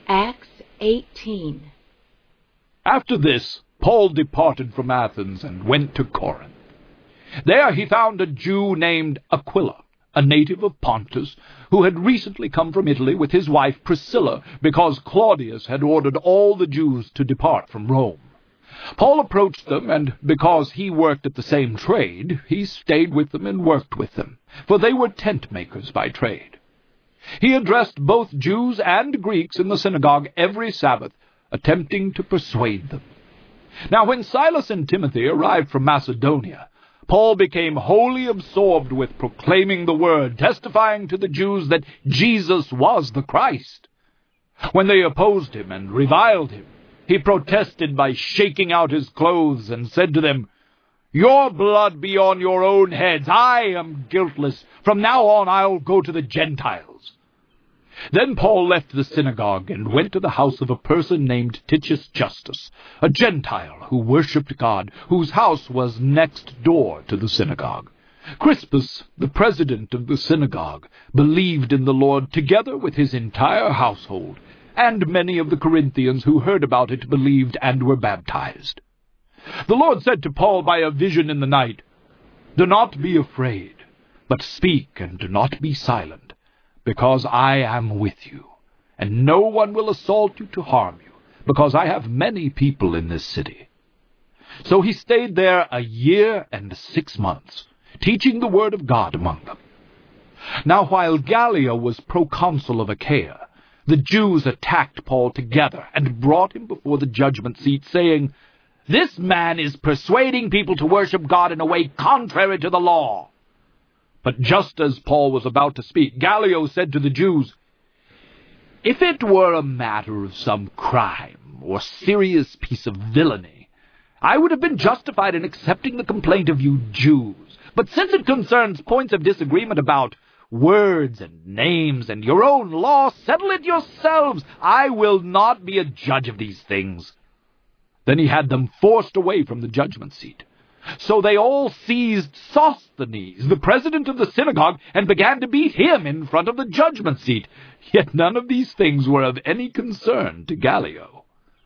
Acts 18. After this, Paul departed from Athens and went to Corinth. There he found a Jew named Aquila, a native of Pontus, who had recently come from Italy with his wife Priscilla, because Claudius had ordered all the Jews to depart from Rome. Paul approached them, and because he worked at the same trade, he stayed with them and worked with them, for they were tent makers by trade. He addressed both Jews and Greeks in the synagogue every Sabbath, attempting to persuade them. Now when Silas and Timothy arrived from Macedonia, Paul became wholly absorbed with proclaiming the word, testifying to the Jews that Jesus was the Christ. When they opposed him and reviled him, he protested by shaking out his clothes and said to them, "Your blood be on your own heads. I am guiltless. From now on I'll go to the Gentiles." Then Paul left the synagogue and went to the house of a person named Titius Justus, a Gentile who worshipped God, whose house was next door to the synagogue. Crispus, the president of the synagogue, believed in the Lord together with his entire household, and many of the Corinthians who heard about it believed and were baptized. The Lord said to Paul by a vision in the night, "Do not be afraid, but speak and do not be silent, because I am with you, and no one will assault you to harm you, because I have many people in this city." So he stayed there 1 year and 6 months, teaching the word of God among them. Now while Gallio was proconsul of Achaia, the Jews attacked Paul together and brought him before the judgment seat, saying, "This man is persuading people to worship God in a way contrary to the law." But just as Paul was about to speak, Gallio said to the Jews, "If it were a matter of some crime or serious piece of villainy, I would have been justified in accepting the complaint of you Jews. But since it concerns points of disagreement about words and names and your own law, settle it yourselves. I will not be a judge of these things." Then he had them forced away from the judgment seat. So they all seized Sosthenes, the president of the synagogue, and began to beat him in front of the judgment seat. Yet none of these things were of any concern to Gallio.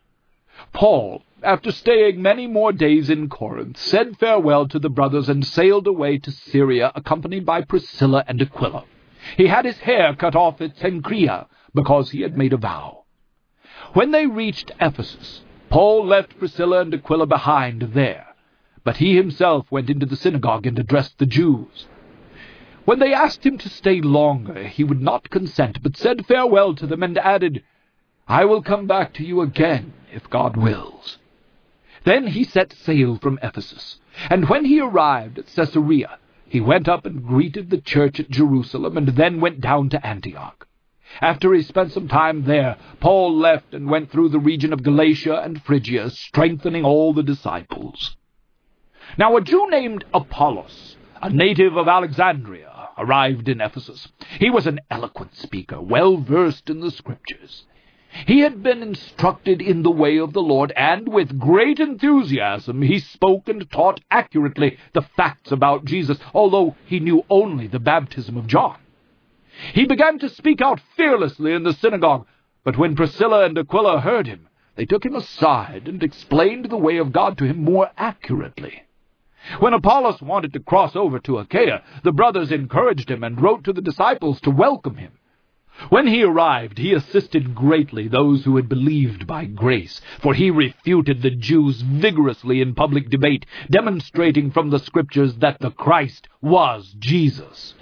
Paul, after staying many more days in Corinth, said farewell to the brothers and sailed away to Syria, accompanied by Priscilla and Aquila. He had his hair cut off at Cenchrea, because he had made a vow. When they reached Ephesus, Paul left Priscilla and Aquila behind there, but he himself went into the synagogue and addressed the Jews. When they asked him to stay longer, he would not consent, but said farewell to them and added, "I will come back to you again, if God wills." Then he set sail from Ephesus, and when he arrived at Caesarea, he went up and greeted the church at Jerusalem, and then went down to Antioch. After he spent some time there, Paul left and went through the region of Galatia and Phrygia, strengthening all the disciples. Now a Jew named Apollos, a native of Alexandria, arrived in Ephesus. He was an eloquent speaker, well versed in the Scriptures. He had been instructed in the way of the Lord, and with great enthusiasm he spoke and taught accurately the facts about Jesus, although he knew only the baptism of John. He began to speak out fearlessly in the synagogue, but when Priscilla and Aquila heard him, they took him aside and explained the way of God to him more accurately. When Apollos wanted to cross over to Achaia, the brothers encouraged him and wrote to the disciples to welcome him. When he arrived, he assisted greatly those who had believed by grace, for he refuted the Jews vigorously in public debate, demonstrating from the Scriptures that the Christ was Jesus.